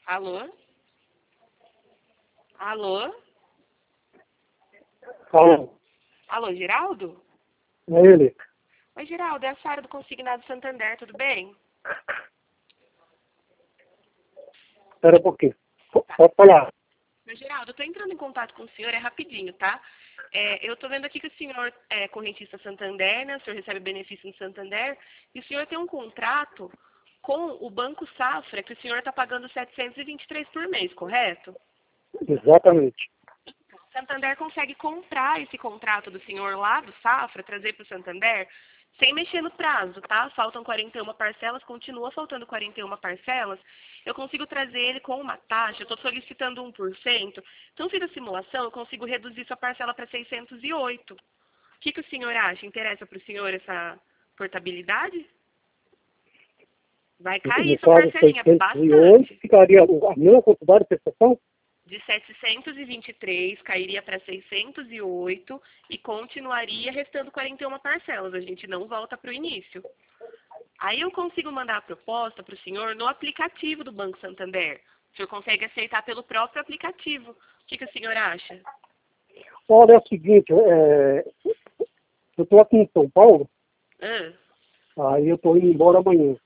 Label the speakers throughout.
Speaker 1: Alô? Alô?
Speaker 2: Fala,
Speaker 1: Alô, Geraldo?
Speaker 2: é ele.
Speaker 1: Oi, Geraldo, é a Sara do Consignado Santander, tudo bem?
Speaker 2: Espera um pouquinho. Pode falar.
Speaker 1: Mas, Geraldo, eu tô entrando em contato com o senhor, é rapidinho, tá? Eu tô vendo aqui que o senhor é correntista Santander, né? O senhor recebe benefício no Santander, e o senhor tem um contrato com o Banco Safra, que o senhor está pagando R$ 723 por mês, correto?
Speaker 2: Exatamente.
Speaker 1: O Santander consegue comprar esse contrato do senhor lá do Safra, trazer para o Santander, sem mexer no prazo, tá? Faltam 41 parcelas, continua faltando 41 parcelas. Eu consigo trazer ele com uma taxa, eu estou solicitando 1%. Então, fiz a simulação, eu consigo reduzir sua parcela para 608. O que o senhor acha? Interessa para o senhor essa portabilidade? Vai
Speaker 2: No
Speaker 1: cair sua
Speaker 2: caso,
Speaker 1: parcelinha
Speaker 2: 608,
Speaker 1: bastante.
Speaker 2: ficaria a mesma quantidade de prestação?
Speaker 1: De 723 cairia para 608 e continuaria restando 41 parcelas. A gente não volta para o início. Aí eu consigo mandar a proposta para o senhor no aplicativo do Banco Santander. O senhor consegue aceitar pelo próprio aplicativo. O que o senhor acha?
Speaker 2: Olha, é o seguinte, eu estou aqui em São Paulo, aí eu estou indo embora amanhã.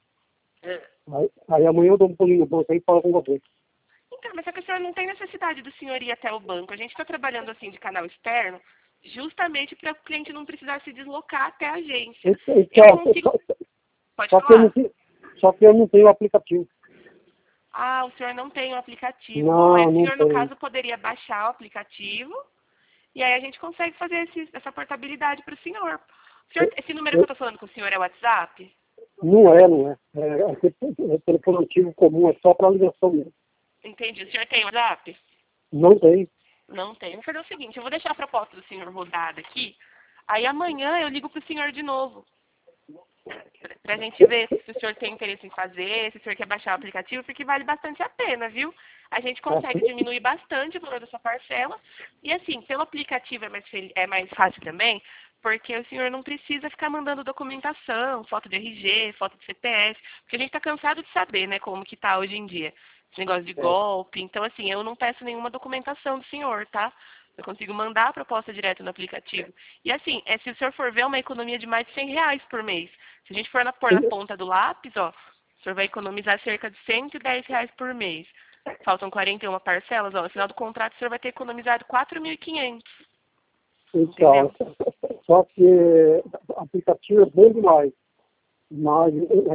Speaker 2: Aí amanhã eu dou um pulinho no banco aí e falo com você.
Speaker 1: Então, mas só que o senhor não tem necessidade do senhor ir até o banco. A gente está trabalhando assim de canal externo, justamente para o cliente não precisar se deslocar até a agência. Eu
Speaker 2: Então,
Speaker 1: consigo... Pode
Speaker 2: só que
Speaker 1: falar?
Speaker 2: só que eu não tenho aplicativo.
Speaker 1: Ah, o senhor não tem o aplicativo. Bom, aí
Speaker 2: Não,
Speaker 1: o
Speaker 2: não
Speaker 1: senhor, no
Speaker 2: tenho.
Speaker 1: caso, poderia baixar o aplicativo e aí a gente consegue fazer essa portabilidade para o senhor. Esse número que eu estou falando com o senhor é o WhatsApp?
Speaker 2: Não é, não é. É telefone antigo comum, é só para ligação mesmo.
Speaker 1: Entendi. O senhor tem WhatsApp?
Speaker 2: Não tem.
Speaker 1: Não tem. Vou fazer o seguinte, eu vou deixar a proposta do senhor rodada aqui, aí amanhã eu ligo para o senhor de novo, para a gente ver se o senhor tem interesse em fazer, se o senhor quer baixar o aplicativo, porque vale bastante a pena, viu? A gente consegue diminuir bastante o valor da sua parcela. E assim, pelo aplicativo é mais fácil também, porque o senhor não precisa ficar mandando documentação, foto de RG, foto de CPF, porque a gente está cansado de saber, né, como que tá hoje em dia. Esse negócio de golpe. Então, assim, eu não peço nenhuma documentação do senhor, tá? Eu consigo mandar a proposta direto no aplicativo. E assim, se o senhor for ver, é uma economia de mais de R$ 100 por mês. Se a gente for pôr na ponta do lápis, ó, o senhor vai economizar cerca de R$ 110 por mês. Faltam 41 parcelas, ó, no final do contrato o senhor vai ter economizado 4.500.
Speaker 2: Então, só que o aplicativo é bom demais. Mas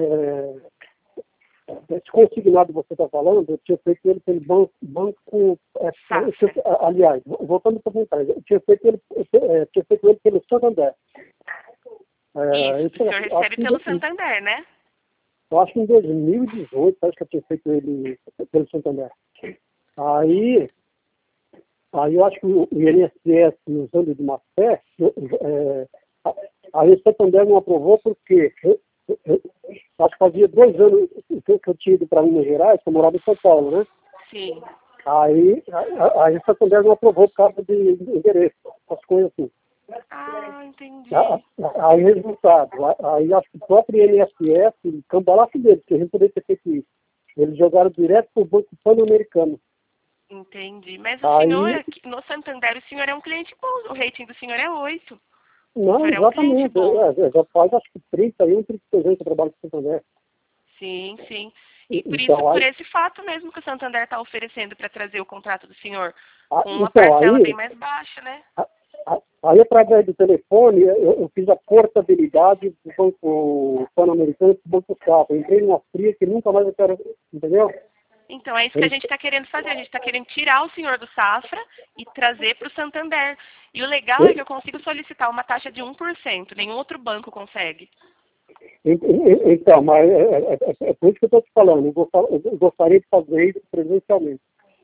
Speaker 2: esse consignado que você está falando, eu tinha feito ele pelo banco aliás, voltando para o eu tinha feito ele pelo Santander.
Speaker 1: Isso, o senhor recebe pelo Santander, né?
Speaker 2: Eu acho que em 2018, acho que eu tinha feito ele pelo Santander. Aí eu acho que o INSS, usando de má fé, aí o Santander não aprovou porque acho que fazia 2 anos que eu tinha ido para Minas Gerais, que eu morava em São Paulo, né?
Speaker 1: Sim.
Speaker 2: Aí o Santander não aprovou por causa de endereço, as coisas assim.
Speaker 1: Ah, entendi.
Speaker 2: Aí, resultado, aí acho que o próprio INSS, cambalacho deles, que a gente poderia ter feito isso. Eles jogaram direto para o Banco Pan-Americano.
Speaker 1: Entendi. Mas o senhor, no Santander, o senhor é um cliente bom. O rating do senhor é 8.
Speaker 2: Não,
Speaker 1: o senhor é um cliente
Speaker 2: exatamente.
Speaker 1: bom.
Speaker 2: Já faz acho que 31, 32 anos que eu trabalho com o Santander.
Speaker 1: Sim, sim. E por
Speaker 2: Então,
Speaker 1: isso, por esse fato mesmo que o Santander está oferecendo para trazer o contrato do senhor com uma
Speaker 2: então,
Speaker 1: parcela bem mais baixa, né?
Speaker 2: Aí, através do telefone, eu fiz a portabilidade do Banco Pan-Americano para o Banco Safra. Entrei numa fria que nunca mais eu quero, entendeu?
Speaker 1: Então, é isso que a gente está querendo fazer. A gente está querendo tirar o senhor do Safra e trazer para o Santander. E o legal é que eu consigo solicitar uma taxa de 1%. Nenhum outro banco consegue.
Speaker 2: Então, mas é por isso que eu estou te falando. Eu gostaria de fazer isso presencialmente.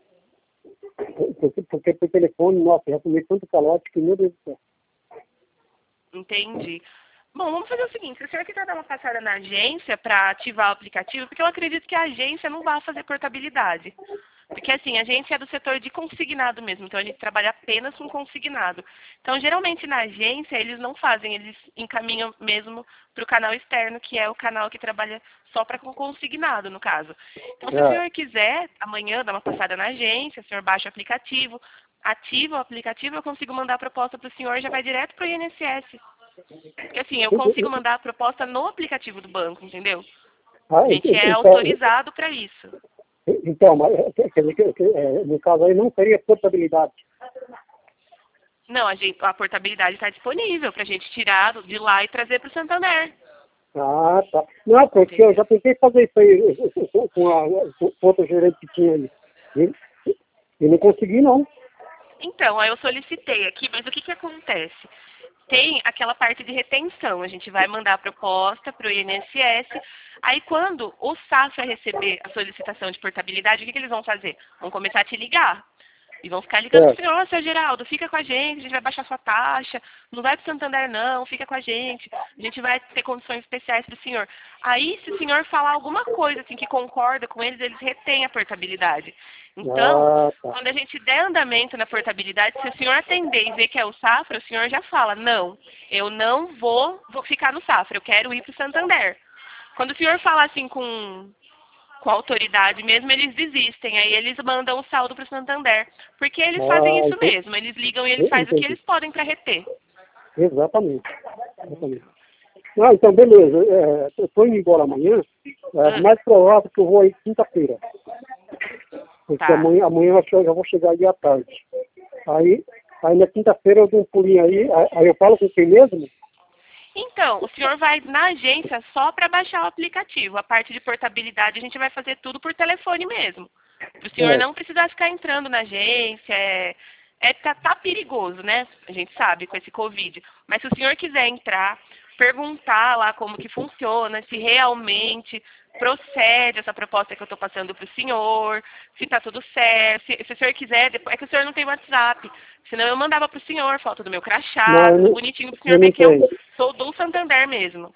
Speaker 2: Porque por telefone, nossa, já tomei tanto calote que, meu Deus do céu.
Speaker 1: Entendi. Bom, vamos fazer o seguinte, se o senhor quiser dar uma passada na agência para ativar o aplicativo, porque eu acredito que a agência não vai fazer portabilidade. Porque assim, a gente é do setor de consignado mesmo, então a gente trabalha apenas com consignado. Então, geralmente na agência, eles não fazem, eles encaminham mesmo para o canal externo, que é o canal que trabalha só para consignado, no caso. Então, se o senhor quiser, amanhã, dar uma passada na agência, o senhor baixa o aplicativo, ativa o aplicativo, eu consigo mandar a proposta para o senhor e já vai direto para o INSS. Porque assim, eu consigo mandar a proposta no aplicativo do banco, entendeu? A gente é autorizado para isso.
Speaker 2: Então, mas, quer dizer que no caso aí não seria portabilidade.
Speaker 1: Não, a portabilidade está disponível para a gente tirar de lá e trazer para o Santander.
Speaker 2: Ah, tá. Não, porque eu já tentei fazer isso aí com outro gerente que tinha aí. E não consegui, não.
Speaker 1: Então, aí eu solicitei aqui, mas o que acontece? Tem aquela parte de retenção. A gente vai mandar a proposta para o INSS. Aí, quando o Safra receber a solicitação de portabilidade, o que eles vão fazer? Vão começar a te ligar. E vão ficar ligando para o senhor, seu Geraldo, fica com a gente vai baixar sua taxa, não vai para o Santander não, fica com a gente vai ter condições especiais para o senhor. Aí, se o senhor falar alguma coisa assim que concorda com eles retêm a portabilidade. Então, quando a gente der andamento na portabilidade, se o senhor atender e ver que é o Safra, o senhor já fala, não, eu não vou ficar no Safra, eu quero ir para o Santander. Quando o senhor falar assim com a autoridade mesmo, eles desistem. Aí eles mandam o saldo para o Santander. Porque eles fazem isso mesmo. Eles ligam e eles fazem o que eles podem para reter.
Speaker 2: Exatamente. Ah, então, beleza. Eu estou indo embora amanhã. É mais provável que eu vou aí quinta-feira. Porque amanhã eu já vou chegar aí à tarde. Aí na quinta-feira eu dou um pulinho aí eu falo com quem mesmo?
Speaker 1: Então, o senhor vai na agência só para baixar o aplicativo. A parte de portabilidade a gente vai fazer tudo por telefone mesmo. Para o senhor não precisar ficar entrando na agência. Tá perigoso, né? A gente sabe com esse Covid. Mas se o senhor quiser entrar, perguntar lá como que funciona, se realmente procede essa proposta que eu estou passando para o senhor, se está tudo certo, se o senhor quiser, é que o senhor não tem WhatsApp, senão eu mandava para o senhor foto do meu crachá, tudo bonitinho para o senhor ver que eu sou do Santander mesmo.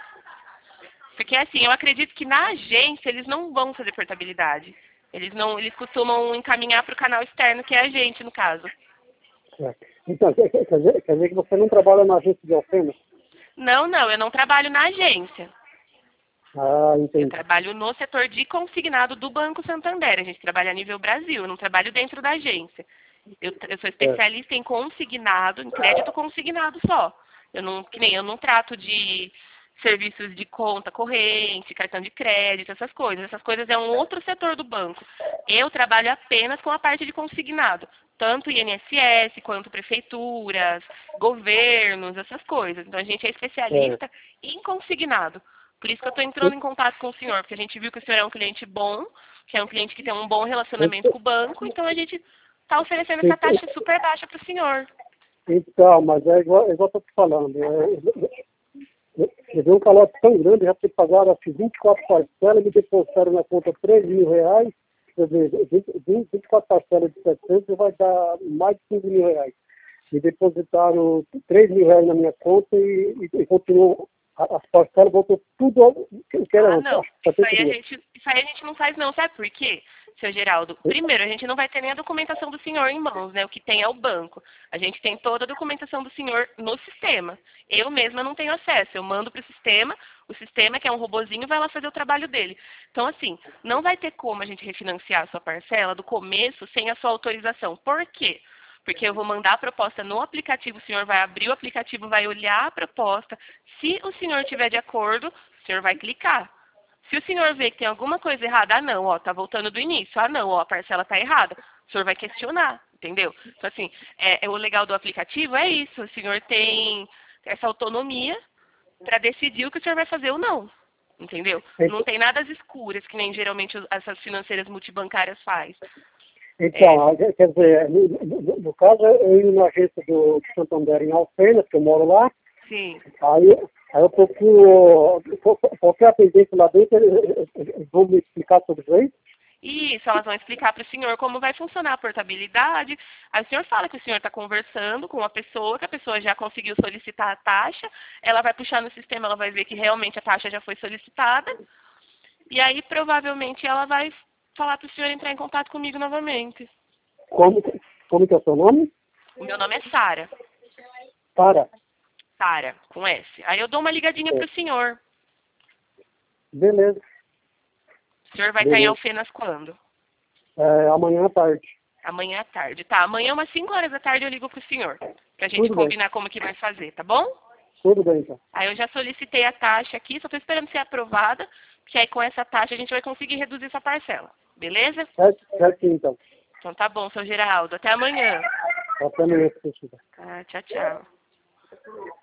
Speaker 1: Porque assim, eu acredito que na agência eles não vão fazer portabilidade. Eles costumam encaminhar para o canal externo, que é a gente, no caso.
Speaker 2: Então, quer dizer que você não trabalha na agência de Alfenas?
Speaker 1: Não, eu não trabalho na agência.
Speaker 2: Ah, entendi.
Speaker 1: Eu trabalho no setor de consignado do Banco Santander. A gente trabalha a nível Brasil, eu não trabalho dentro da agência. Eu sou especialista em consignado, em crédito consignado só. Eu não trato de serviços de conta corrente, cartão de crédito, essas coisas. Essas coisas é um outro setor do banco. Eu trabalho apenas com a parte de consignado. Tanto INSS, quanto prefeituras, governos, essas coisas. Então, a gente é especialista em consignado. Por isso que eu estou entrando em contato com o senhor, porque a gente viu que o senhor é um cliente bom, que é um cliente que tem um bom relacionamento com o banco, então a gente está oferecendo essa taxa super baixa para o senhor.
Speaker 2: Então, mas é igual eu estou te falando. Eu dei um calote tão grande, já ter pagado acho 24 parcelas, me depositaram na conta R$3.000, quer dizer, 24 parcelas de 700 vai dar mais de R$15.000. Me depositaram R$3.000 na minha conta e continuou, as parcelas voltou tudo ao que era.
Speaker 1: Não, isso aí a gente não faz não, sabe por quê, seu Geraldo? Primeiro, a gente não vai ter nem a documentação do senhor em mãos, né? O que tem é o banco. A gente tem toda a documentação do senhor no sistema. Eu mesma não tenho acesso. Eu mando para o sistema, que é um robozinho, vai lá fazer o trabalho dele. Então, assim, não vai ter como a gente refinanciar a sua parcela do começo sem a sua autorização. Por quê? Porque eu vou mandar a proposta no aplicativo, o senhor vai abrir o aplicativo, vai olhar a proposta. Se o senhor estiver de acordo, o senhor vai clicar. Se o senhor vê que tem alguma coisa errada, tá voltando do início. A parcela tá errada. O senhor vai questionar, entendeu? Então, assim, o legal do aplicativo é isso. O senhor tem essa autonomia para decidir o que o senhor vai fazer ou não, entendeu? Não tem nada às escuras, que nem geralmente essas financeiras multibancárias faz.
Speaker 2: Então, quer dizer, no caso, eu indo na agência do Santander em Alfenas, que eu moro lá.
Speaker 1: Sim.
Speaker 2: Aí eu procuro, qualquer atendente lá dentro, eles vão me explicar sobre isso aí?
Speaker 1: Isso, elas vão explicar para o senhor como vai funcionar a portabilidade. Aí o senhor fala que o senhor está conversando com uma pessoa, que a pessoa já conseguiu solicitar a taxa, ela vai puxar no sistema, ela vai ver que realmente a taxa já foi solicitada, e aí provavelmente ela vai falar para o senhor entrar em contato comigo novamente.
Speaker 2: Como que é o seu nome?
Speaker 1: O meu nome é Sara.
Speaker 2: Sara.
Speaker 1: Sara, com S. Aí eu dou uma ligadinha para o senhor.
Speaker 2: Beleza.
Speaker 1: O senhor vai estar em Alfenas quando?
Speaker 2: Amanhã à tarde.
Speaker 1: Amanhã à tarde. Tá, amanhã umas 5 horas da tarde eu ligo pro senhor. Pra gente combinar como que vai fazer, tá bom?
Speaker 2: Tudo bem, então.
Speaker 1: Aí eu já solicitei a taxa aqui, só tô esperando ser aprovada, que aí com essa taxa a gente vai conseguir reduzir essa parcela. Beleza?
Speaker 2: Certinho, então.
Speaker 1: Então tá bom, seu Geraldo. Até amanhã.
Speaker 2: Até amanhã, se você quiser.
Speaker 1: Tá, tchau, tchau.